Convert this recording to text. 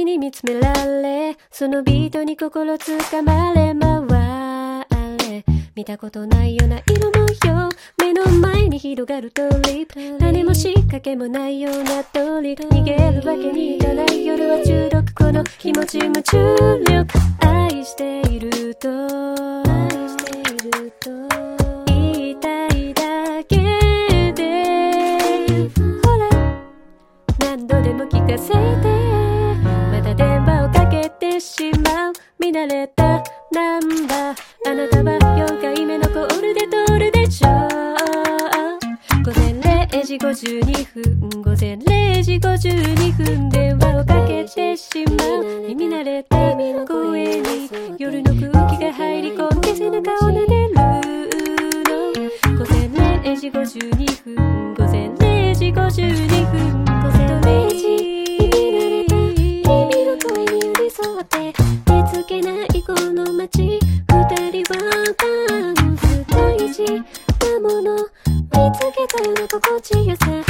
に見つめられ、そのビートに心つかまれ回れ、見たことないような色模様、目の前に広がるトリップ、何も仕掛けもないようなトリップ、逃げるわけにいかない夜は中毒、この気持ち夢中力、愛していると言いたいだけで、ほら何度でも聞かせて、また電話をかけてしまう見慣れたナンバー、あなたは4回目のコールで通るでしょう。午前0時52分、午前0時52分、電話をかけてしまう耳慣れた声に夜の空気が入り込んで背中を撫でるの。午前0時52分、午前0時52分、午前0時、耳慣れた君の声に寄り添って、手つけないこの街、二人はダンス大事なもの見つけたような心地よさ、